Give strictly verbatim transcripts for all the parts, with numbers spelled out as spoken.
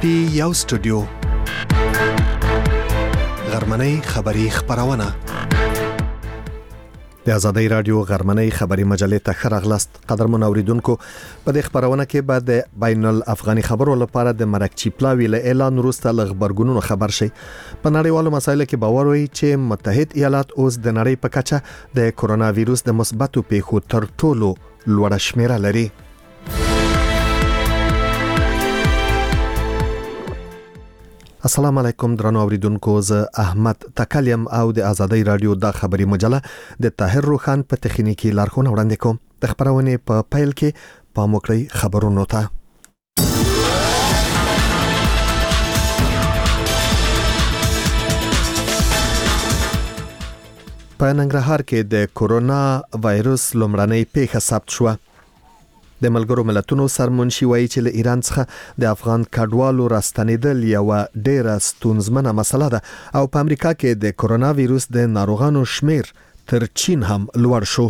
پی یو سټوډیو غرمنۍ خبری خبرونه د آزادۍ رادیو غرمنۍ خبری مجلې ته خراغلاست. قدرمن اوریدونکو، په دې خبرونه کې بعد د بین الافغاني خبرو لپاره د مرکچی پلاوی له اعلان وروسته لغبرګونونو خبر شي. په نړیوالو مسایلو کې باور وي چې متحد ایالات اوس د نړۍ په کچه د کورونا وایروس د مثبتو پیښو تر ټولو لوړه شمیره لري. السلام علیکم درنو اوریدونکو، زه احمد تکلیم او د آزادۍ رادیو د خبري مجله د طاهر روخان په تخنیکی لارښوونه وړاندې کوم. د خبرونې په پیل کې پام وکړئ خبرونو ته. په ننګرهار کې د کورونا وایروس لومړنۍ پیښه ثبت شوه. د ملګرو ملتونو سرمنشي وایي چې له ایران څخه د افغان کډوالو راستنیدل یو ډېره ستونزمنه مسله ده او په امریکا کې د کورونا وایروس د ناروغانو شمیر تر چین هم لوړ شو.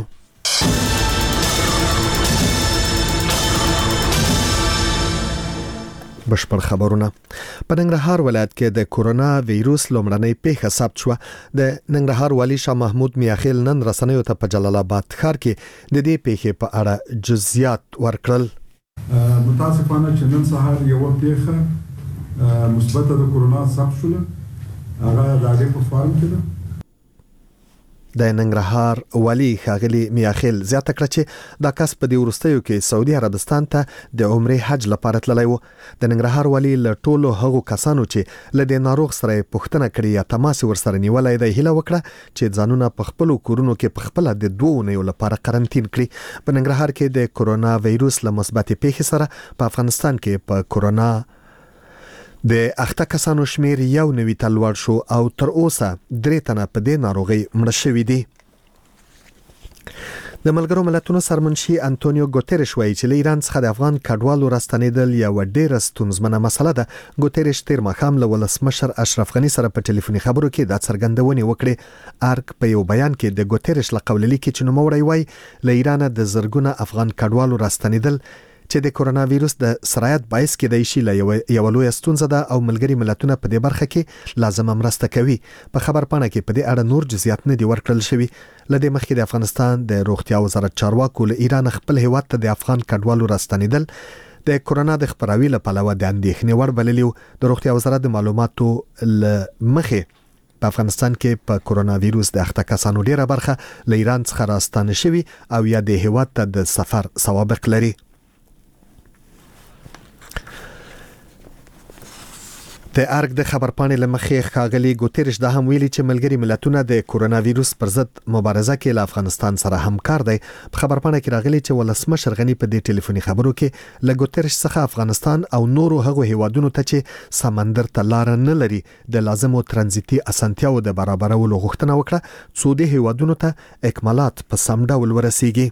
بشپړ خبرونه. په ننګرهار ولایت کې د کورونا وایروس لومړنۍ پیښه ثبت شوه. د ننګرهار والی شاه محمود میاخیل نن رسنیو ته په جلال آباد ښار کې د دې پیښې په اړه جزئیات ورکړل. متاسفانه چې نن سهار یو پیښه مثبته د کورونا ثبت شوه. هغه د اړې په فارم کې ده. د ننګرهار والی ښاغلي میاخیل زیاته کړه چې دا کس په دې وروستیو کې سعودي عربستان ته د عمرې حج لپاره تللی و. د ننګرهار والی له ټولو هغو کسانو چې له دې ناروغ سره پوښتنه کړې یا تماس ورسره نیولای دی هیله وکړه چې ځانونه په خپلو کورونو کې په خپل د دوه اونیو لپاره قرنټین کړي. په ننګرهار کې د کورونا وایروس له مثبتې پیښې سره په افغانستان کې په کورونا د اخته کسانو شمیر یو نوي ته لوړ شو او تر اوسه درې تنه په دې ناروغي مړه شوي دي. د ملګرو ملتونو سرمنشي انټونیو ګوتریش وایي چې له ایران څخه د افغان کډوالو راستنیدل یو ډېره ستونزمنه مسله ده. ګوتریش تیر ماښام له ولسمشر اشرف غني سره په ټلیفوني خبرو کې دا څرګندونې وکړې. ارګ په یو بیان کې د ګوتریش له قوله لیکي چې نوموړی وایي له ایران د زرګونه افغان کډوالو راستنیدل چې د کورونا وایروس د سرایت باعث کېدای شي له یو لوی ستونزه ده او ملګري ملتونه په دې برخه کې لازمه مرسته کوي. په خبرپاڼه کې په دې اړه نور جزئیات نه دي ورکړل شوي. لدې مخکې د افغانستان د روغتیا وزارت چارواکو له ایران خپل هیواد ته د افغان کډوالو راستنیدل د کورونا د خپراوي له پلوه د اندېښنې وړ بللي. د روغتیا وزارت د معلوماتو له مخې په افغانستان کې په کورونا وایروس د اخته کسانو ډیره برخه له ایران څخه راستانه شوي او یا د هیواد ته د سفر سوابق لري. د ارګ د خبرپاڼې لمخې ښاغلي ګوتریش دا هم ویلي چې ملګري ملتونه د کورونا وایروس پر ضد مبارزه کې له افغانستان سره همکار دی. په خبرپاڼه کې راغلي چې ولسمشر غني په دې ټلیفوني خبرو کې له ګوتریش څخه افغانستان او نورو هغو هیوادونو ته چې سمندر ته لار نه لري د لازمو ترانزیتي اسانتیاو د برابرولو غوښتنه وکړه څو د هیوادونو ته اکمالات په سم ډول ورسیږي.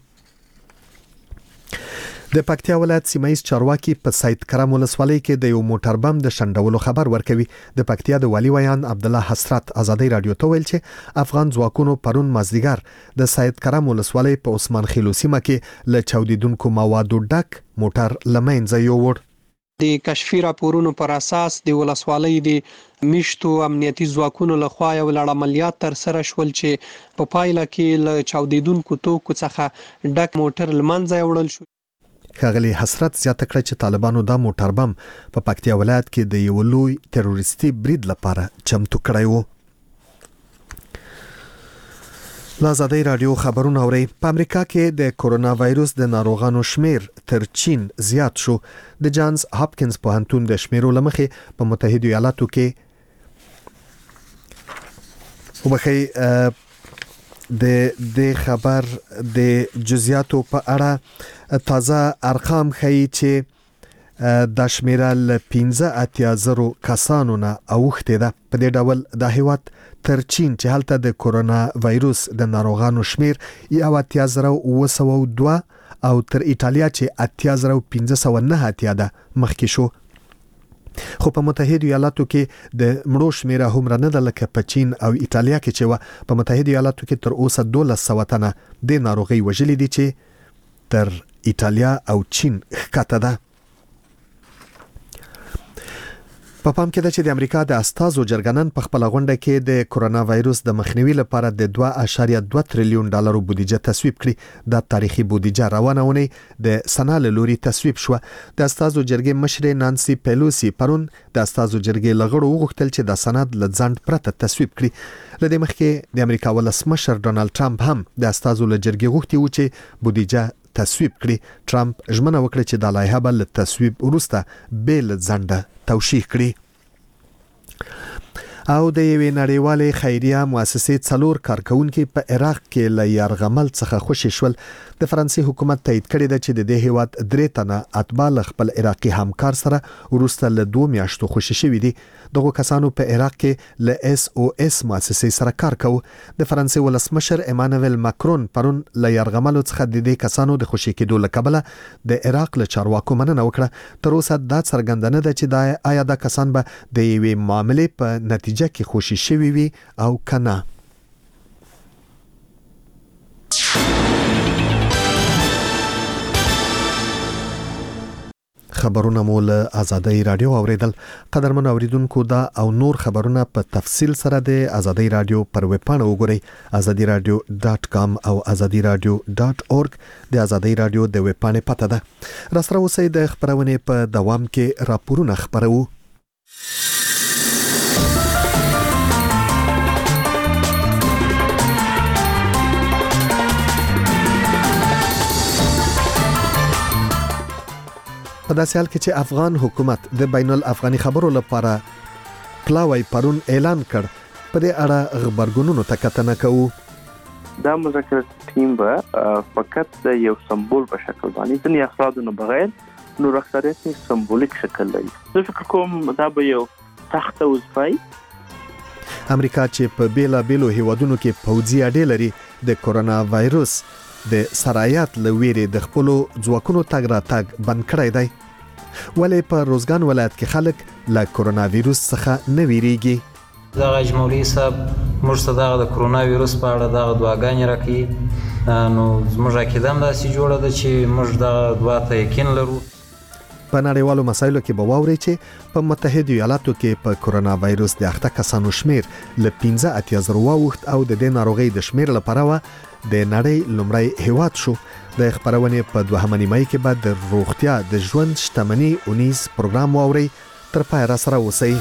د پکتیا ولایت سیمایي چارواکي په سید کرم ولسوالۍ کې د یو موټر بم د شنډولو خبر ورکوي. د پکتیا د والی ویان عبد الله حسرت آزادۍ رادیو ته ویل چې افغان ځواکونو پرون مازدیګر د سید کرم ولسوالۍ په عثمان خیلو سیمه کې له چاودیدونکو موادو ډک موټر لمنځه یووړ. د کشفي راپورونو پر اساس د ولسوالۍ د میشتو امنیتي ځواکونو لخوا یو لړ عملیات تر سره شول چې په پایله کې له چاودیدونکو توکو څخه ډک موټر لمنځه یوړل شو. ښاغلي حسرت زیاته کړه چې طالبانو دا موټر بم په پکتیا ولایت کې د یو لوی تروریستي برید لپاره چمتو کړی و. آزادۍ رادیو خبرونه اوري. په امریکا کې د کورونا وایروس د ناروغانو شمیر تر چین زیات شو. د جانز هاپکینز پوهنتون د شمیرو لمخې په متحده ایالاتو کې وبخي د د خبر د جزئیاتو په اړه تازه ارقام ښیي چې د شمیره ل پنځه اتیا زره کسانو نه اوښته ده. په دې ډول د هیواد تر چین چې هلته د کورونا وایروس د ناروغانو شمیر یو اتیا زره اوه سوه دوه او تر ایټالیا چې اتیا زره پنځه سوه نه اتیا ده مخکې شو. خو په متحده ایالاتو کې د مړو شمیره هم نه ده لکه په چین او ایټالیا کې چې و. په متحده ایالاتو کې تر اوسه دولس سوه تنه د ناروغي وژلي دي چې تر ایټالیا او چین ښکته ده. په پام کې ده چې د امریکا د استازو جرګنن په خپل غونډه کې د کورونا وایروس د مخنیوي لپاره د دوه اعشاریه دوه تریلیون ډالرو بودیجه تصویب کړي. د تاریخي بودیجه روانه ونی د سنا له لوري تصویب شو. د استازو جرګې مشر نانسي پیلوسی پرون د استازو جرګې لغړو وغوښتل چې د سند له ځنډ پرته تصویب کړي. لدې مخکې د امریکا ولسمشر ډونالد ټرمپ هم د استازو له جرګې غوښتي و چې بودیجه تصویب کړي. ټرمپ ژمنه وکړه چې د لایحه بل تصویب وروسته بیل ځنډه توشیح کړي. او د یوې نړیوالې خیریه مؤسسې څلور کارکونکو په عراق کې له یرغمل څخه خوشی شول. د فرانسې حکومت تایید کړی دی چې د دې هیواد درې تنه اتباع خپل عراقي همکار سره ورسته له دوه میاشتو خوشی شوی دي. دغه کسانو په عراق کې له اس او اس مؤسسې سره کار کوي. د فرانسې ولسمشر ایمانوئل ماکرون پرون له یرغمل څخه د دې کسانو د خوشی کېدو لکبله د عراق له چارواکو مننه وکړه. تر اوسه دا څرګندنه ده چې دا آیا دا کسان به د یوې معاملې په نتیجه کې خوشی شوی وي او کنه. خبرونه مو له آزادۍ رادیو اوریدل. قدرمن اوریدونکو دا او نور خبرونه په تفصیل سره د آزادۍ رادیو پر ویب پاڼه وګورئ آزادی رادیو ډاټ کام او آزادی رادیو ډاټ اورګ. د آزادۍ رادیو د ویب پاڼې پته ده. را سره اوسئ د خبرونې په دوام کې راپورونه خبرو. په داسې حال کې چې افغان حکومت د بین الافغاني خبرو لپاره پلاوی پرون اعلان کړ، په دې اړه خبرګونونو ته کتنه کوو. دا مذاکرات ټیم به فقط د یو سمبول په شکل باندې ځینې افرادو نه بغیر نور اکثریت یې سمبولیک شکل لري. زه فکر کوم دا به یو سخت وظیفه. امریکا چې په بیلا بیلو هیوادونو کې پوځي اډې لري، د کورونا وایروس د سرایت لویری د خپلو ځواکونو تګ را تګ بند کړی دی. ولې په روزګان ولایت کې خلک له کورونا وایروس څخه نه ویریږي؟ دا مولوي صاحب موږ ته دا د کورونا وایروس په اړه دا دعاګانې راکړي، نو زموږ عقیده هم داسې جوړه ده چې موږ دا دعا ته یقین لرو. په نړیوالو مسایلو کې به واوري چې په متحده ایالاتو کې په کورونا وایروس د اخته کسانو شمیر له پنځه اتیا زره واوښت او د دې ناروغۍ د شمیر لپاره و د نړۍ لومړی هیواد شو. د خبرونې په دوهمه نیمایي کې به د روغتیا د ژوند شتمنۍ اونیز پروګرام واوري. تر پای را سره اوسئ.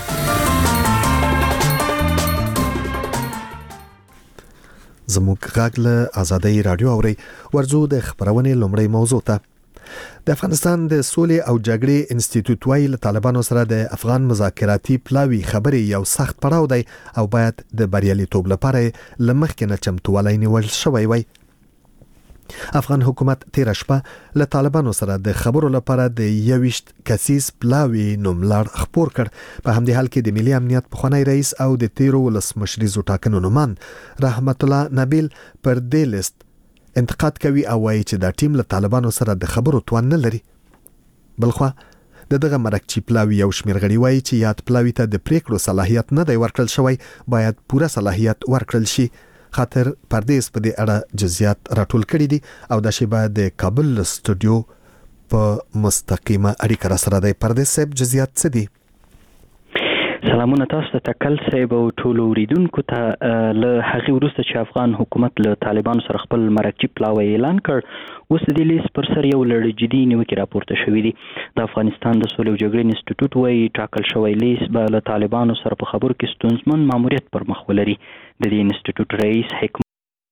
زموږ غږ له آزادۍ رادیو اوري. ورځو د خبرونې لومړی موضوع ته. د افغانستان د سولې او جګړې انسټیټیوټ وايي له طالبانو سره د افغان مذاکراتي پلاوی خبرې یو سخت پړاو دی او باید د بریالیتوب لپاره لمخکې نه چمتووالی نیول شوی وي. افغان حکومت تیر شپه له طالبانو سره د خبرو لپاره د یوشت کسیز پلاوی نوملړ خپور کړ. په همدې حال کې د ملي امنیت پخوانی رئیس او د تیرو ولسمشریزو ټاکنو نوماند رحمت الله نبیل پر دې لیست انتقاد کوي او وايي چې دا ټیم له طالبانو سره د خبرو توان نه لري. بلخوا د دغه مرکچی پلاوی یو شمیر غړي وايي چې یاد پلاوی ته د پریکړو صلاحیت نه دی ورکړل شوی، باید پوره صلاحیت ورکړل شي. خاطر پردیس په دې اړه جزئیات راټول کړي دي او د شیبه د کابل استودیو په مستقیمه اړیکه را سره دی. پردیس صاحب جزئیات څه دي؟ سلامونه تاسو ته تکل صاحب او ټول اوریدونکو ته. له هغې وروسته چې افغان حکومت له طالبانو سره خپل مرکچی پلاوی اعلان کړ، اوس د دې لیست پر سر یو لړ جدي نیوکې راپورته شوې دي. د افغانستان د سولې او جګړې انسټیټیوټ وايي ټاکل شوی لیست به له طالبانو سره په خبرو کې ستونزمن ماموریت پر مخ ولري. د دې انسټیټیوټ رئیس حکمت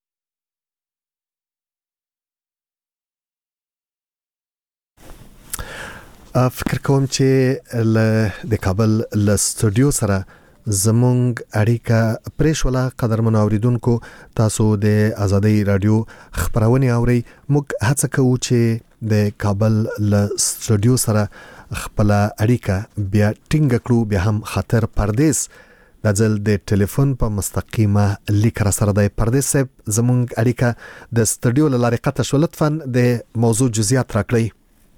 فکر کوم چې ل د کابل ل استودیو سره زمونږ اړیکه پریشوله. قدرمن اوریدونکو، تاسو د آزادۍ رادیو خبرونه اورئ. موږ هڅه کوو چې د کابل ل استودیو سره خپل اړیکه بیا ټینګ کړو. بیا هم خاطر پردیس د ځل د ټلیفون په مستقیمه لیک را سره دی. پردیس صاحب زمونږ اړیکه د استودیو له لارې قطع شو. لطفاً د موضوع جزئیات راکړئ.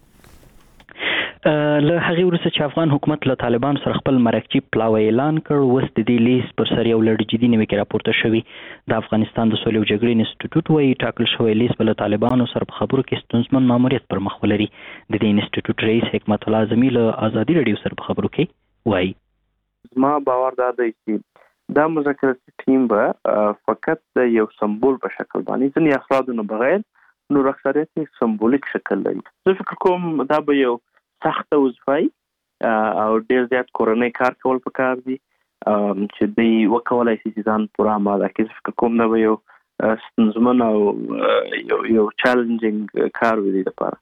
له هغې وروسته چې افغان حکومت له طالبانو سره خپل مرکچی پلاوی اعلان کړ، اوس د دې لیست پر سر یو لړ جدي نیوکې راپورته شوي. د افغانستان د سولې او جګړې انسټیټیوټ وايي ټاکل شوی لیست به له طالبانو سره په خبرو کې ستونزمن ماموریت پر مخ ولري. د دې انسټیټیوټ رئیس حکمت الله اعظمي له آزادي رادیو سره په خبرو کې وايي زما باور دا دی چې دا مذاکراتي ټیم به فقط د یو سمبول په شکل باندې ځینې افرادو نه بغیر نور اکثریت یې سمبولیک شکل لري. زه فکر کوم دا به یو سخته وظیفه او ډېر زیات کورنۍ کار کول پکار دي چې دوی وکولای شي چې ځان پوره آماده کړي. زه فکر کوم دا به یو ستونزمن او یو یو چیلنجینګ کار وي لپاره.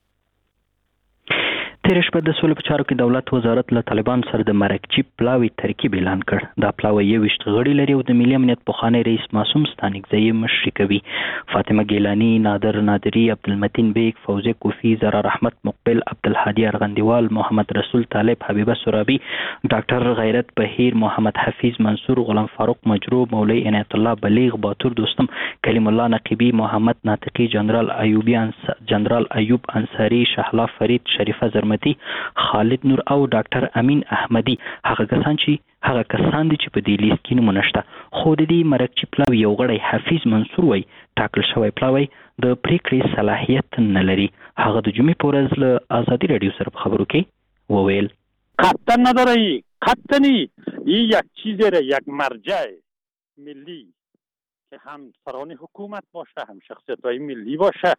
تیر شپه د سولې په چارو کې دولت وزارت له طالبان سره د مرکچی پلاوی ترکیب اعلان کړ. دا پلاوی یو ویشت غړي لري او د ملي امنیت پخوانی رئیس معصوم ستانکزی مشري کوي. فاطمه ګیلانی، نادر نادری، عبدالمتین بیگ، فوزیه کوفی، زرار احمد مقبل، عبدالهادي ارغندیوال، محمد رسول طالب، حبیبه سرابی، ډاکټر غیرت بهیر، محمد حفیظ منصور، غلام فاروق مجرو، مولوی عنایت الله بلیغ، باتور دوستم، کلیم الله نقیبی، محمد ناطقی، جنرال ایوبی انس... جنرال ایوب انصاری، شهلا فرید، شریفه زرمتی، خالد نور او ډاکټر امین احمدی هغه کسان چې هغه کسان دي چې په دې لیست کې نومونه شته. خو د دې مرکچی پلاوی یو غړی حفیظ منصور وای ټاکل شوی پلاوی د پریکړې صلاحیت نه لري. هغه د جمعې په ورځ له آزادی رادیو سره په خبرو کې وویل خطا نداره، خطا نی این یک چیز را یک مرجع ملی که هم سران حکومت باشه هم شخصیت های ملی باشه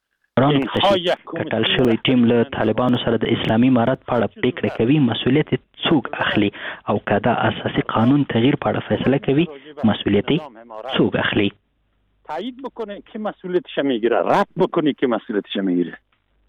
کټل شوی ټیم له طالبانو سره د اسلامي امارت په اړه پریکړه کوي. مسؤلیت څوک اخلي او کدا اساسي قانون تغییر په اړه فیصله کوي مسؤلیت څوک اخلي؟ تایید بکنه که مسئولیتش میگیره، رد بکنه که مسئولیتش میگیره.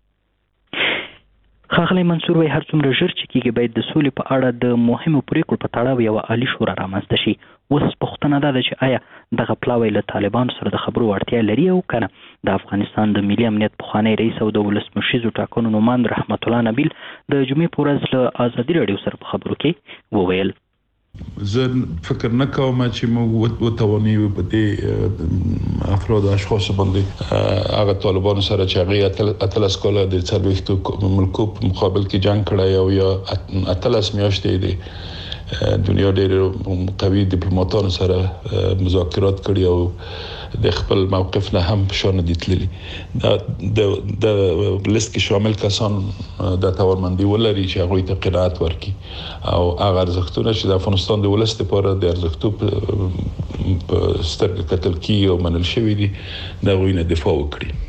ښاغلی منصور وایي هر څومره ژر چې کېږي باید د سولې په اړه د مهمو پریکړو په تړاو یوه عالي شورا رامنځته شي. اوس پوښتنه دا ده چې آیا دغه پلاوی له طالبانو سره د خبرو اړتیا لري او که نه؟ د افغانستان د ملي امنیت پخوانی رئیس او د ولسمشریزو ټاکنو نوماند رحمت الله نبیل د جمعې په ورځ له آزادي راډیو سره په خبرو کې وویل زه فکر نه کوم چې موږ وتوانیو په دې افراد او اشخاص باندې هغه طالبانو سره چې هغه اتلس کاله د څلوېښتو ملکو په مقابل کې جنگ کړی او یا اتلس میاشتې د دنیا ډېر قوي ډیپلوماټانو سره مذاکرات کړي او د خپل موقف نه هم شان دي تللي. د د لیست کې شامل کسان د توانمندي ولري چې هغه ته قناعت ورکړي او هغه ارزښتونه چې د افغانستان د ولست لپاره د ارزښتو په سترګه کتل کیږي او منل شوی دي د غوینه دفاع وکړي.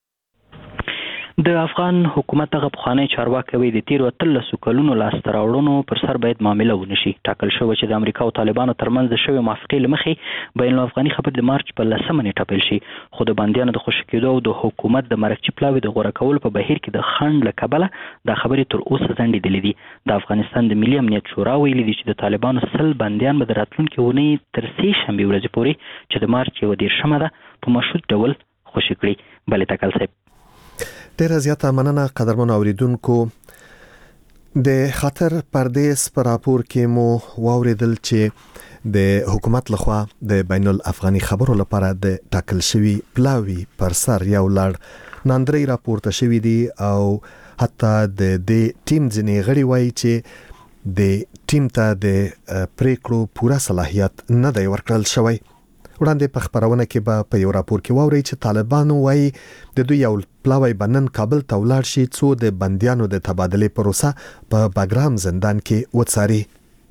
د افغان حکومت هغه پخوانی چارواکي وایي د تیرو اتلسو کلونو لاسته راوړنو پر سر باید معامله ونشي. ټاکل شوی چې د امریکا او طالبانو ترمنځ د شوې موافقې له مخې بین الافغاني خبرې د مارچ په لسمه نیټه پیل شي. خو د بندیانو د خوشي کېدو او د حکومت د مرکچي پلاوي د غوره کولو په بهیر کې د خنډ له کبله دا خبرې تر اوسه ځنډېدلې دي. د افغانستان د ملي امنیت شورا ویلي دي چې د طالبانو سل بندیان به د راتلونکي اونۍ تر سې شنبې ورځې پورې چې د مارچ یوه دېرشمه ده په مشروط ډول خوشي کړي. بلې تکل صاحب ډیره زیاته مننه قدرمن اوریدونکو. د خطر پردیس پر راپور کې مو واوریدل چې د حکومت لخوا د بین الافغاني خبرو لپاره د ټاکل شوی پلاوی پر سر یو لړ ناندري راپورته شوی دی او حتی د دې ټیم ځینې غړي وایي چې د ټیم ته د پریکړو پوره صلاحیت نه دی ورکړل شوی. وړاندې په خبرونه کې به په یو راپور کې واوري چې طالبانو وایي د دوی یو پلاوی بنن کابل ته ولاړ شي څو د بندیانو د تبادلې پروسه په باګرام زندان کې وڅاري.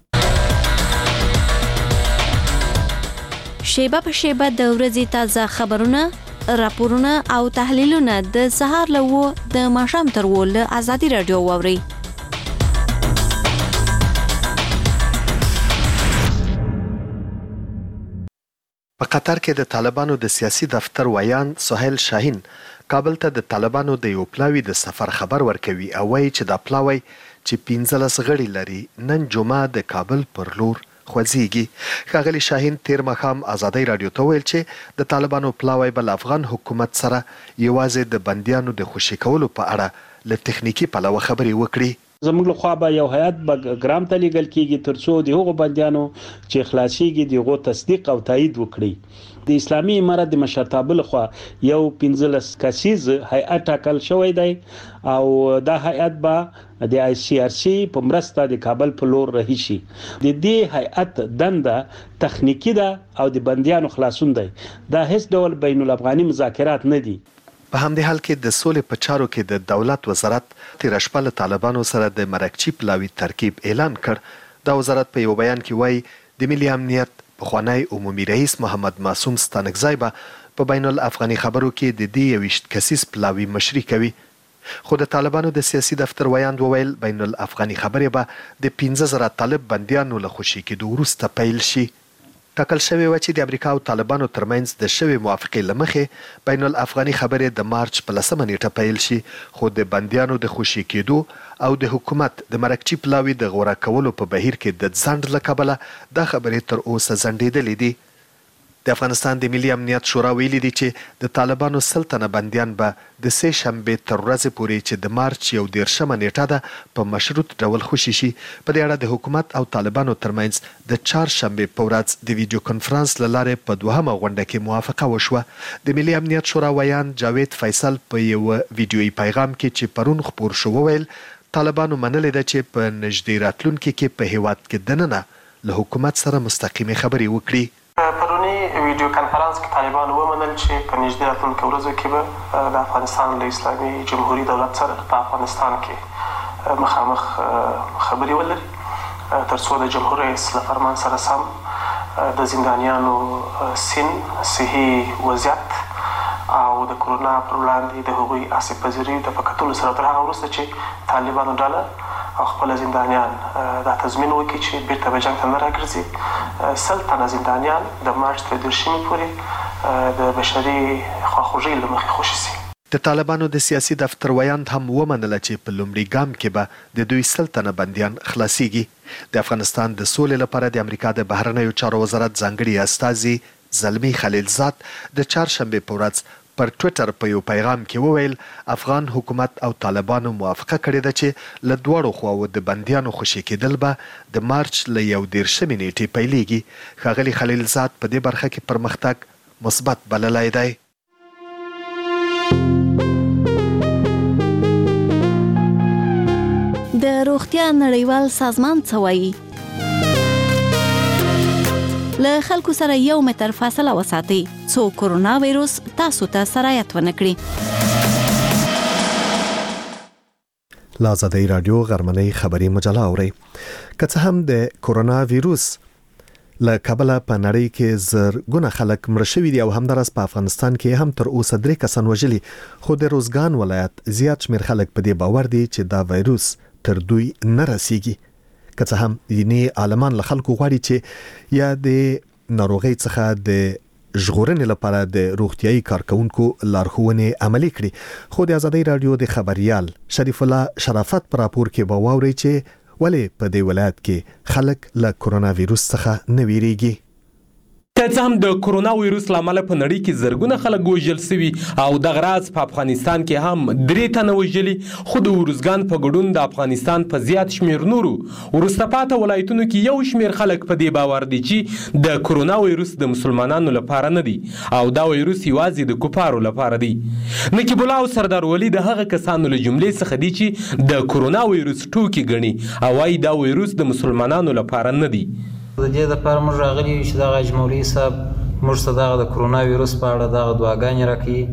شیبه په شیبه د ورځې تازه خبرونه، راپورونه او تحلیلونه د سهار له و د ماښام تر و له آزادي راډیو واوري. په قطر کې د طالبانو د سیاسي دفتر ویان سهیل شاهین کابل ته د طالبانو د یو پلاوی د سفر خبر ورکوي او وایي چې دا پلاوی چې پنځلس غړي لري نن جمعه د کابل پر لور خوځيږي. ښاغلي شاهین تیر مخام آزادی رادیو ته ویل چې د طالبانو پلاوی بل افغان حکومت سره یوازې د بندیانو د خوشي کولو په اړه له تخنیکی پلوه خبرې وکړي. زموږ له خوا به یو هیئت به ګرام ته لیږل کېږي ترڅو د هغو بندیانو چې خلاصېږي د هغو تصدیق او تایید وکړي. د اسلامي امارت د مشرتابه له خوا یو پنځلس کسیز هیئت ټاکل شوی دی او دا هیئت به د آی سی آر سی په مرسته د کابل په لور رهي شي. د دې هیئت دنده تخنیکی ده او د بندیانو خلاصون دی. دا هیڅ ډول بین الافغاني مذاکرات نه دي. په همدې حال کې د سولې په چارو کې د دولت وزارت تیر شپه له طالبانو سره د مرکچی پلاوی ترکیب اعلان کړ. دا وزارت په یو بیان کې وایي د ملي امنیت پخوانی عمومي رئیس محمد معصوم ستانکزی به په بین الافغاني خبرو کې د دې یویشت کسیز پلاوي مشري کوي. خو د طالبانو د سیاسي دفتر ویاند وویل بین الافغاني خبرې به د پنځه زره طالب بندیانو له خوشي کېدو وروسته پیل شي. ټاکل شوې وه چې د امریکا او طالبانو ترمنځ د شوې موافقې له مخې بین الافغاني خبرې د مارچ په لسمه نیټه پیل شي، خو د بندیانو د خوشي کېدو او د حکومت د مرکچي پلاوي د غوره کولو په بهیر کې د ځنډ له کبله دا خبرې تر اوسه ځنډېدلې دي. د افغانستان د ملي امنیت شورا ویلي دي چې د طالبانو سل تنه بندیان به د سې شنبې تر ورځې پورې چې د مارچ یو دېرشمه نیټه ده په مشروط ډول خوشي شي. په دې اړه د حکومت او طالبانو ترمنځ د چهارشنبې په ورځ د ویډیو کنفرانس له لارې په دوهمه غونډه کې موافقه وشوه. د ملي امنیت شورا ویان جاوید فیصل په یو ویډیویي پیغام کې چې پرون خپور شو وویل طالبانو منلې ده چې په نږدې راتلونکي کې په هیواد کې دننه له حکومت سره مستقیمې خبرې وکړي. پرونی ویډیو کانفرنس کې طالبان ومنل چې په نږدې راتلونکو ورځو کې به د افغانستان له اسلامي جمهوري دولت سره په افغانستان کې مخامخ خبرې ولري تر څو د جمهور رئیس له فرمان سره سم د زندانیانو سن صحي وضعیت او د کرونا پر وړاندې د هغوی آسیب پذیري د په کتلو سره تر هغه وروسته چې طالبانو ډله او خپل زندانیان دا تضمین وکړي چې بیرته به جنګ ته نه راګرځي. سل تنه زندانیان د مارچ تر دېرشمې پورې د بشري خواخوږۍ له مخې خوشي سي. د طالبانو د سیاسي دفتر ویاند هم ومنله چې په لومړي ګام کې به د دوی سل تنه بندیان خلاصیږي. د افغانستان د سولې لپاره د امریکا د بهرنیو چارو وزارت ځانګړي استازي زلمی خلیلزاد د چهارشنبې په ورځ پر ټویټر په یو پیغام کې وویل افغان حکومت او طالبانو موافقه کړې ده چې له دواړو خواوو د بندیانو خوشي کېدل به د مارچ له یو دېرشمې نیټې پیلېږي. ښاغلي خلیلزاد په دې برخه کې پرمختګ مثبت بللی دی. د روغتیا نړیوال سازمان څه وایي؟ له خلکو سره یو متر فاصله وساتئ څو کرونا وایروس تاسو ته سرایت ونه کړي. له آزادۍ راډیو غرمنۍ خبري مجله اورئ. که څه هم د کرونا ویروس له کبله په نړۍ کې زرګونه خلک مړه شوي دي او همداراز په افغانستان کې هم تر اوسه درې کسان وژلي، خو د روزګان ولایت زیات شمېر خلک په دې باور دي چې دا وایروس تر دوی نه رسیږي. که څه هم دیني عالمان له خلکو غواړي چې یا د ناروغۍ څخه د ژغورنې لپاره د روغتیايي کارکونکو لارښوونې عملي کړي. خو د آزادۍ راډیو د خبريال شریف الله شرافت پر راپور کې به واوري چې ولې په دې ولایت کې خلک له کرونا وایروس څخه نه ویریږي. که څه هم د کرونا وایروس لامل په نړۍ کې زرګونه خلک وژل شوي او د غراز په افغانستان کې هم درې تنه وژلي، خو د ورزګان په ګډون د افغانستان په زیات شمیر نورو وروسته پاته ولایتونو کې یو شمیر خلک په دې باور دي چې د کرونا وایروس د مسلمانانو لپاره نه دی او دا وایروس یوازې د کفارو لپاره دی. نقیب الله او سردار ولی د هغه کسانو له جملې څخه دي چې د کرونا وایروس ټوکې ګڼي او وايي دا وایروس د مسلمانانو لپاره نه دی. د دې لپاره موږ راغلي یو چې دغه حاج مولوي صاحب موږ ته دغه د کرونا ویروس په اړه دغه دعاګانې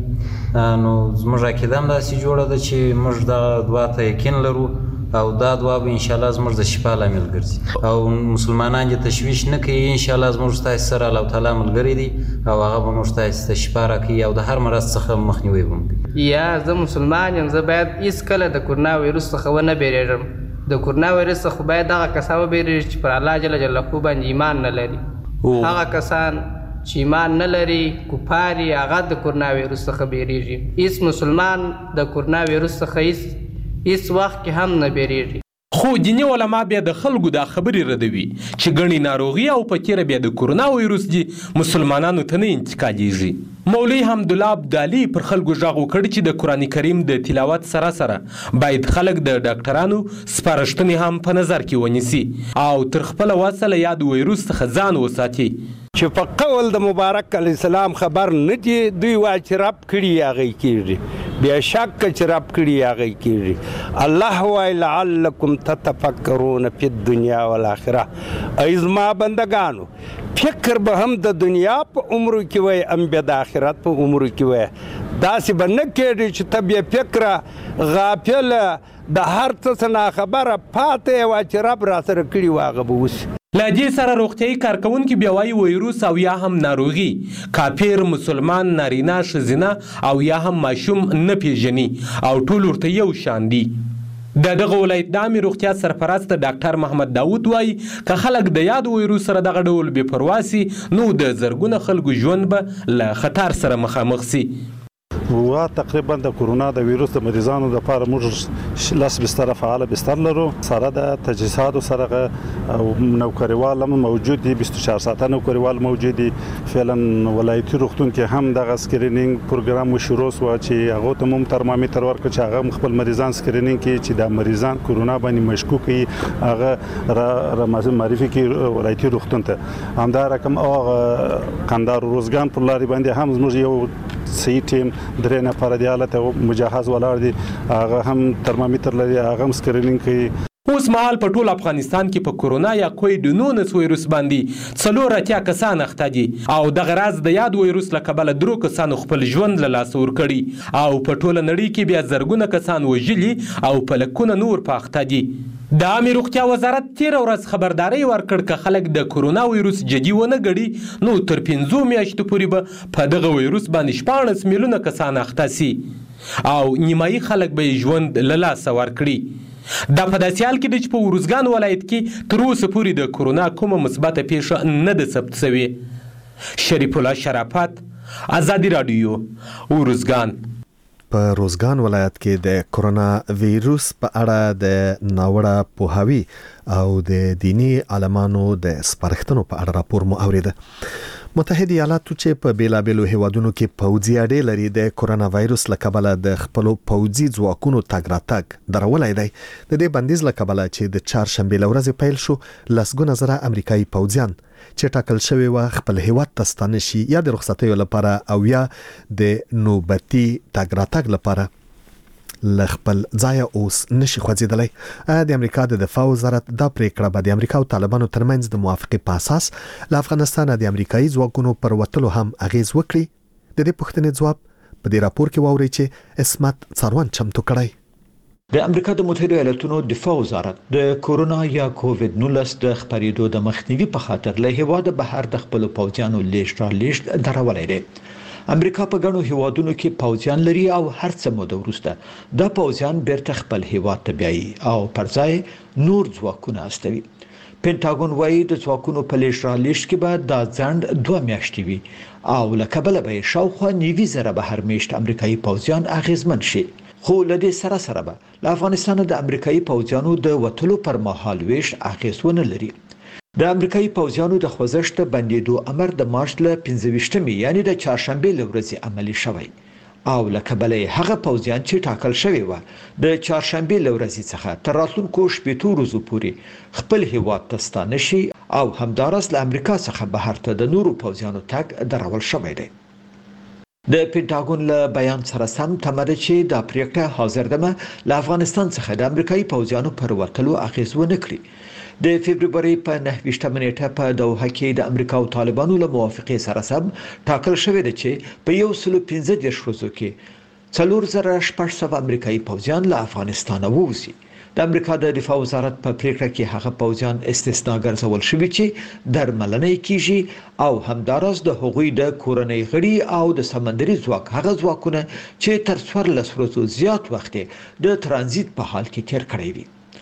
راکوي. نو زموږ عقیده هم داسې جوړه ده چې موږ دغه دعا ته یقین لرو او دا دعا به انشاءالله زموږ د شفا لامل ګرځي او مسلمانان چې تشویش نه کوي انشاءالله زموږ ستاسې سره الله تعالی ملګری دی او هغه به موږ ستاسې ته شفا راکوي او د هر مرض څخه مخنیوی به هم کوي. یا زه مسلمان یم، زه باید هېڅکله د کرونا ویروس څخه ونه بیریږم. د کرونا وایرس څخه باید هغه کسان وبیریږي چې پر الله جل جلاله باندې ایمان نه لري. هغه کسان چې ایمان نه لري کفار یې هغه د کرونا وایرس څخه بیریږي. هیڅ مسلمان د کرونا وایرس څخه هیڅ هیڅ وخت کې هم نه بیریږي. خو دیني علما بیا د خلکو دا خبرې ردوي چې ګڼې ناروغي او په تیره بیا د کرونا وایروس دي مسلمانانو ته نه انتقالیږي. مولوي حمدالله عبدالي پر خلکو غږ وکړ چې د قرآن کریم د تلاوت سره سره باید خلک د ډاکټرانو سپارښتنې هم په نظر کې ونیسي او تر خپله وسه له یاد وایروس څخه ځان وساتي. چې په قول د مبارک علیه السلام خبر نه دي دوی وایي چې رب کړي هغې کېږي. بیا شک چې رب کړي هغې کېږي. الله وایي لعلکم تتفکرون فی الدنیا والآخره. ای زما بندګانو فکر به هم د دنیا په عمرو کې وای ام بیا د آخرت په عمرو کې وای. داسې به نه کېږي چې ته بې فکره غافله د هر څه څه ناخبره پاتې یې وه چې رب را سره کړي وه هغه به وشي. له دې سره روغتیايي کارکوونکي بیا وایي ویروس او یا هم ناروغي کافر مسلمان نارینه ښځینه او یا هم ماشوم نه پیژني او ټول ورته یو شان دي. د دغه ولایت د عامې روغتیا سرپرست ډاکټر محمد داود وایي که خلک د یاد ویروس سره دغه ډول بې پروا سي نو د زرګونه خلکو ژوند به له خطر سره مخامخ سي. و تقریبا د کرونا د ویروس د مریضانو لپاره موږ لس بستر فعال بستر لرو سره د تجهیزاتو سره او نوکریوال هم موجود دي بیست و چهار ساعته نوکریوال موجود دي. فعلا ولایتي روغتون کې هم دغه سکرینینګ پروګرام شروع شو چې هغه ته هم ترمامیټر ورکړ چې هغه خپل مریضان سکرینینګ کې چې د مریضان کرونا باندې مشکوک وي هغه را معرفي کې ولایتي روغتون ته همدا رقم او قندار روزګان پر لاري باندې هم موږ یو صحیح ټیم درې نفر دی حالته مجهز ولاړ دي هغه هم ترمامیټر لري هغه هم سکرینینګ کوي. اوس مهال په ټول افغانستان کې په کورونا یا کووډ نولس ویروس باندې څلور اتیا کسان اخته دي او دغه راز د یاد ویروس له کبله درو کسانو خپل ژوند له لاسه ورکړي او په ټوله نړۍ کې بیا زرګونه کسان وژلي او په لکونه نور په اخته دي. د عامې روغتیا وزارت تېره ورځ خبرداری ورکړ که خلک د کورونا ویروس جدي ونه ګڼي نو تر پنځو میاشتو پورې به په دغه ویروس باندې شپاړس میلیونه کسان اخته سي او نیمایي خلک به یې ژوند له لاسه ورکړي. دا په داسې حال کې ده چې په ارزګان ولایت کې تر اوسه پورې د کورونا کومه مثبته پیښه نه ده ثبت شوې. شریف الله شرافت، ازادي راډیو، ارزګان. په روزګان ولایت کې د کورونا ویروس په اړه د ناوړه پوهاوی او د دینی عالمانو د سپارښتنو په اړه راپور مو اوریده. متحده ایالاتو چې په بیلابیلو هیوادونو کې پوځي اډې لري د کورونا وایروس له کبله د خپلو پوځي ځواکونو تګ راتګ درولای دی. د دې بندیز له کبله چې د چهارشنبې له ورځې پیل شو لسګونه زره امریکایي پوځیان چې ټاکل شوی و خپل هیواد ته ستانه شي یا د رخصتیو لپاره او یا د نوبتي تګ راتګ لپاره له خپل ځای اوس نشي خوځېدلی. د امریکا د دفاع وزارت دا پریکړه به د امریکا او طالبانو ترمنځ د موافقې په اساس له افغانستانه د امریکایي ځواکونو پر وتلو هم اغیز وکړي. د دې پوښتنې ځواب په دې راپور کې واورئ چې اسمت څاروان چمتو کړی. د امریکا د متحده ایالاتونو دفاع وزارت د کورونا یا کووډ نولس د خپرېدو د مخنیوي په خاطر له هیواده بهر د خپل پوځیانو لیږد را لیږد درولای دی. امریکا په ګڼو هیوادونو کې پوځیان لري او هر څه موده وروسته دا پوځیان بیرته خپل هیواد ته بیایي او پر ځای نور ځواکونه استوي. پینټاګون وایي د ځواکونو په لیږد را لیږد کې به دا ځنډ دوه میاشتې وي او له کبله به شاوخوا نوي زره بهر میشت امریکایي پوځیان اغیزمن شي. خو له دې سره سره به له افغانستان د امریکایي پوځیانو د وتلو پر مهال ویش اغیز ونه لري. د امریکایي پوځیانو د خوځښت بندیدو امر د مارچ له پنځه ویشتمې یعنی د چهارشنبې له ورځې عملي شوی او له کبله هغه پوځیان چې ټاکل شوی و د چهارشنبې له ورځې څخه تر راتلونکو شپږ ورځو پورې خپل هیواد ته ستانه شي او همدارس له امریکا څخه بهر ته د نورو پوځیانو تګ درول شوی دی. د پینټاګون له بیان سره سم تمره چې د پریکړه حاضر دمه له افغانستان څخه د امریکایي پوځیانو پر وتلو اغیز ونه کړي. د فبرवरी په نهه ویشتمه نیټه په دوحه کې د امریکا او طالبانو له موافقې سره سم ټاکل شوی دی چې په یو سل پنځه دېرش ورځو کې څلور زره شپږ سوه امریکایي پوځیان له افغانستانه ووځي. د امریکا د دفاع وزارت په پریکړه کې هغه پوځیان استثنا ګرځول شوي چې درملنه کیږي او همدارس د هغوی د کورنۍ غړي او د سمندري ځواک هغه ځواکونه چې تر څوارلس ورځو زیات وخت د ترانزیت په حال کې تیر کړی وي.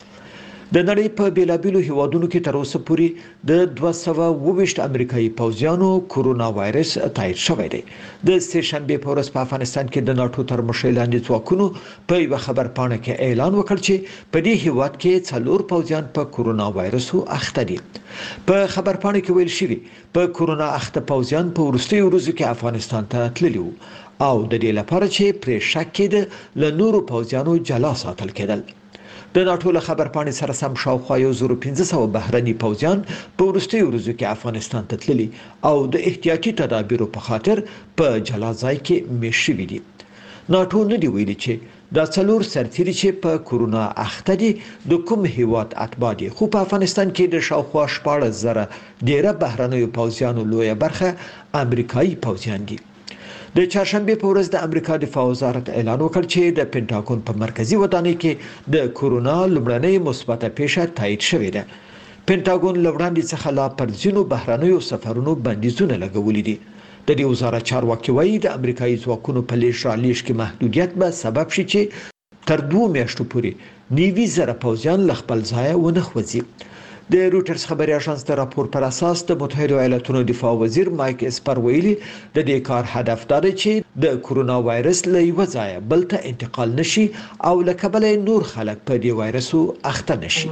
د نړۍ په بیلابیلو هیوادونو کې تر اوسه پورې د دوه سوه اووه ویشت امریکایي پوځیانو کورونا وایرس تایید شوی دی. د سه شنبې په ورځ په افغانستان کې د ناټو تر مشرۍ لاندې ځواکونو په یوه خبرپاڼه کې اعلان وکړ چې په دې هیواد کې څلور پوځیان په کورونا وایرسو اخته دي. په خبرپاڼه کې ویل شوي په کورونا اخته پوځیان په وروستیو ورځو کې افغانستان ته تللي وو او د دې لپاره چې پرې شک کېده له نورو پوځیانو جلا ساتل کېدل. د ناټو له خبرپاڼې سره سم شاوخوا یو زر پنځه سوه بهرني پوځیان په وروستیو ورځو کې افغانستان ته تللي او د احتیاطي تدابیرو په خاطر په جلا ځای کې میشت شوي دي. ناټو نه دی ویلي چې دا څلور سرتیري چې په کورونا اخته دي د کوم هیواد اتباع دي، خو په افغانستان کې د شاوخوا شپاړس زره ډیره بهرنیو پوځیانو لویه برخه امریکایي پوځیان دي. د چهارشنبه په ورځ د امریکا دفاع وزارت اعلان وکړ چې د پینټاګون په مرکزی ودانۍ کې د کورونا لومړنۍ مثبته پیښه تایید شوې ده. پینټاګون لوړاندې څخه لا پر ځینو بهرنیو سفرونو بندیزونه لګولي دي. د دې وزارت چارواکي وایي د امریکایي ځواکونو په لیږد رالېږد کې محدودیت به سبب شي چې تر دوه میاشتو پورې نیوي زره پوځیان له خپل ځایه ونه خوځي. د روټرز خبري اژانس د راپور پر اساس د متحده ایالاتونو دفاع وزیر مایک اسپر ویلي د دې کار هدف دا دی چې د کورونا وایرس له یو ځایه بل ته انتقال نشي او له کبله نور خلک په دې وایرسو اخته نشي.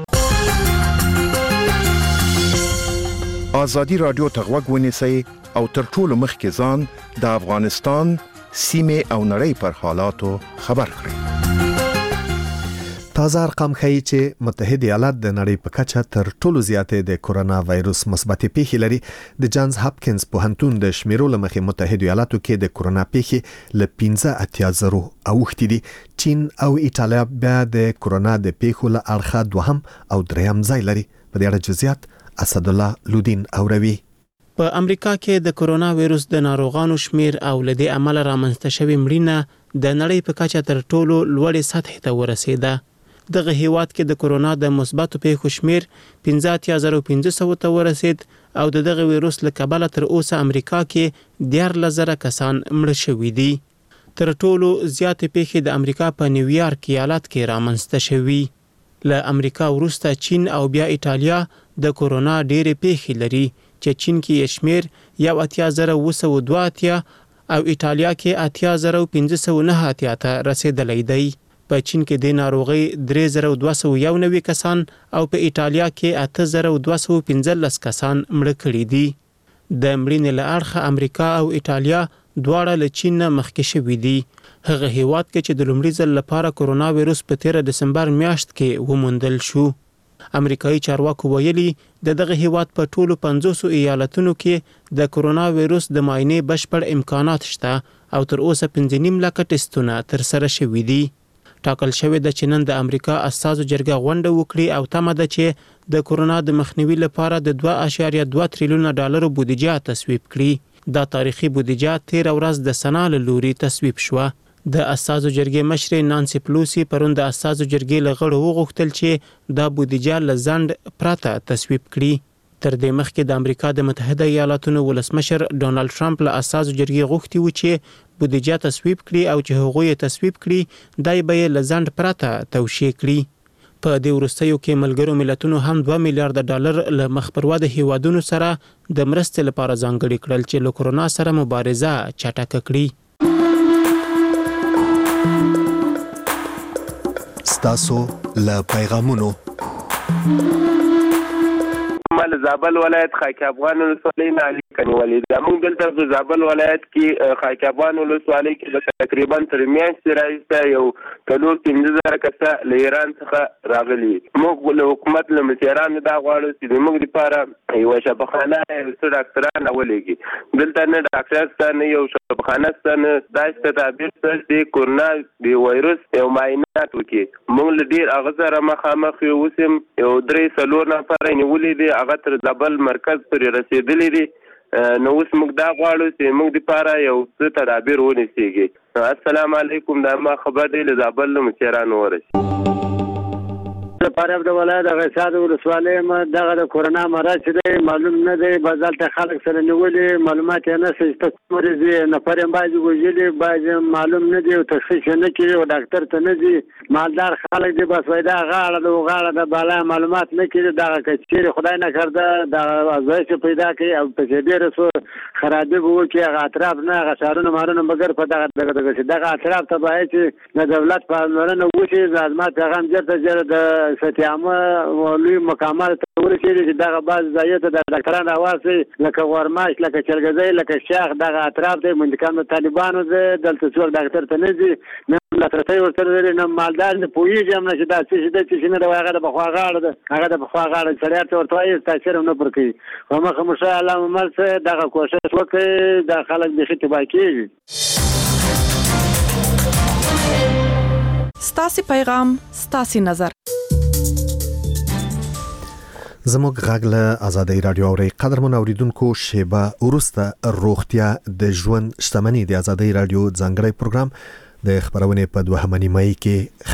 ازادي رادیو ته غوږ ونیسئ او تر ټولو مخکې ځان د افغانستان سیمه او نړۍ پر حالاتو خبر کړئ. تازه ارقام ښیي چې متحده ایالات د نړۍ په کچه تر ټولو زیاتې د کورونا وایروس مثبتې پیښې لري. د جانز هاپکینز پوهنتون د شمیرو له مخې متحده ایالاتو کې د کورونا پیښې له پنځه اتیا زرو اوښتې دي. چین او ایټالیا بیا د کورونا د پیښو له اړخه دوهم او دریم ځای لري. په دې اړه جزئیات اسد الله لودین اوروي. په امریکا کې د کورونا وایروس د ناروغانو شمیر او لدې عمل رامنځته شوی مړینه د نړۍ په کچه تر ټولو لوړې سطحې ته ورسېده. دغه هیواد کې د کورونا د مثبتو پیښو شمیر پنځه اتیا زره پنځه سوه ته ورسید او د دغه وایروس له کبله تر اوسه امریکا کې دیارلس زره کسان مړه شوي دي. تر ټولو زیاتې پیښې د امریکا په نیویارک ایالت کې رامنځته شوي. له امریکا وروسته چین او بیا ایټالیا د کورونا ډېرې پیښې لري چې چین کې یې شمیر یو اتیا زره اوه سوه دوه اتیا او ایټالیا کې اتیا زره پنځه سوه نهه اتیا ته رسېدلی دی. په چین کې د ناروغۍ درې زره دوه سوه یو نوي کسان او په ایټالیا کې اته زره دوه سوه پنځلس کسان مړه کړي دي. د مړینې له اړخه امریکا او ایټالیا دواړه له چین نه مخکې شوي دي. هغه هیواد کې چې د لومړي ځل لپاره کورونا وایروس په تیره دسمبر میاشت کې وموندل شو. امریکایي چارواکو ویلي د دغه هیواد په ټولو پنځوسو ایالتونو کې د کورونا وایروس د معاینې بشپړ امکانات شته او تر اوسه پنځه نیم لکه ټسټونه ترسره شوي دي. ټاکل شوې ده چې نن د امریکا اساسو جرګه غونډه وکړي او تمه ده چې د کورونا د مخنیوي لپاره د دوه اعشاریه دوه تریلیونه ډالرو بودیجه تصویب کړي. دا تاریخي بودیجه تیره ورځ د سنا له لوري تصویب شوه. د اساسو جرګې مشرې نانسي پلوسی پرون د اساسو جرګې له غړو وغوښتل چې دا بودیجه له ځنډ پرته تصویب کړي. تر دې مخکې د امریکا د متحده ایالاتونو ولسمشر ډونالد ټرمپ له اساسو جرګې غوښتي و چې بودیجه تصویب کړي او چې هغوی یې تصویب کړي دای به یې له ځنډ پرته توشیح کړي. په دې وروستیو کې ملګرو ملتونو هم دوه میلیارډ ډالر له مخپروا د هیوادونو سره د مرستې لپاره ځانګړي کړل چې له کورونا سره مبارزه چټکه کړي. ستاسو له پیغامونو مال زابل ولایت خاک افغان ولسوالۍ نه علي کنیوالي دا موږ دلته په زابل ولایت کې خاک افغان ولسوالۍ کې تقریبا تر میاشتې راځي یو څلور پنځه زره کسه له ایران څخه راغلي. موږ له حکومت له مشرانو دا غواړو چې موږ لپاره یو شفاخانه یو څه ډاکټران ولېږي. دلته نه ډاکټر شته نه یو شفاخانه شته نه داسې تعبیر شته چې کورونا د وایروس یو معاینات وکړي. موږ له ډېر هغه سره مخامخ یو اوس هم یو درې څلور نفره نیولي دي هغه تر زابل مرکز پورې رسېدلی دي. نو اوس موږ دا غواړو چې موږ دپاره یو څه تدابیر ونیسېږي. السلام علیکم دا ما خبر دی له زابل له مشرانو ورسي. د فاریاب د ولایت د غشاد ولسوالۍ ما دغه د کورونا مرض چې دی معلوم نه دی. بازالته خلک سره نیولې معلومات یې نشته چې څه مرض دی. نفر یې بعضې وژلي بعضې معلوم نه دی او تشخیص یې نه کړي او ډاکټر ته نه ځي. مالدار خلک دی بس وایي دا غاړه ده او غاړه ده بالا معلومات نه کړي. دغه که چېرې خدای نه کرده دغه ازایش پیدا کوي او پسې ډېره څو خرابي به وکړي هغه اطراف نه هغه ښارونه مارونه مګر په دغه دغه دغه شي دغه اطراف ته باید چې د دولت پاملرنه وشي. زما پیغام ژر ژر د ستیامه لوی مقامات ته ورسېږي چې دغه بعض ځایو ته د ډاکټران راواسي لکه غورماش لکه چرګزی لکه شاخ دغه اطراف دی منځکان د طالبانو دی. دلته څوک ډاکټر ته نه ځي نه لاسرسی ورسره لري نه مالدار نه پوهېږي هم نه چې دا څه شي دی څه شي نه دی. هغه د پخوا غاړه ده هغه د پخوا غاړه سړی ته ورته وایي تاثیر هم نه پر کوي. خو مخه مو ښه الله مو مل څه دغه کوشش وکړئ دا خلک بیخي تباه کېږي. ستاسې پیغام ستاسې نظر. زموږ غږ له آزادۍ رادیو اوري قدرمن اوریدونکو شیبه ورسته روغتیا د ژوند شتمنۍ د آزادۍ رادیو ځانګړی پروګرام د خبرونه په دوهمه نیمه کې